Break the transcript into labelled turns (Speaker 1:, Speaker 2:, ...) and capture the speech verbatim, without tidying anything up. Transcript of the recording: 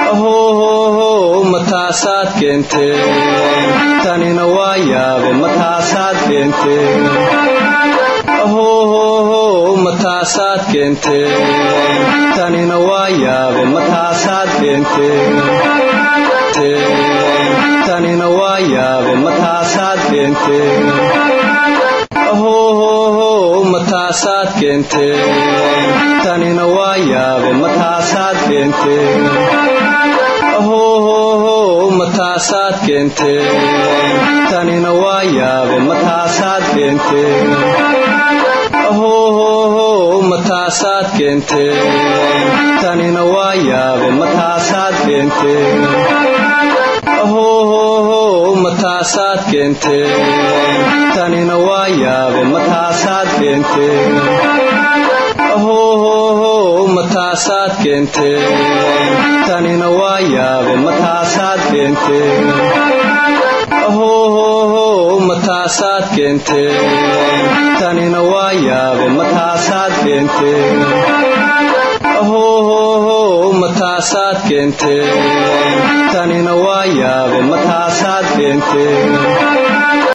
Speaker 1: oh mataasaad keentee tanina waa yaabe mataasaad keentee oh mataasaad keentee tanina waa yaabe mataasaad keentee tanina waa yaabe mataasaad keentee oh mataasaad keentee tanina waa yaabe mataasaad keentee oh mataasaad keentee tanina waa yaabe mataasaad keentee oh mataasaad keentee tanina waa yaabe mataasaad keentee oh mataasaad keentee tanina waa yaabe mataasaad keentee oh mataasaad keentee tanina waa yaabe mataasaad keentee oh mataasaad keentee tanina waa yaabe mataasaad keentee oh mataasaad keentee tanina waa yaabe mataasaad keentee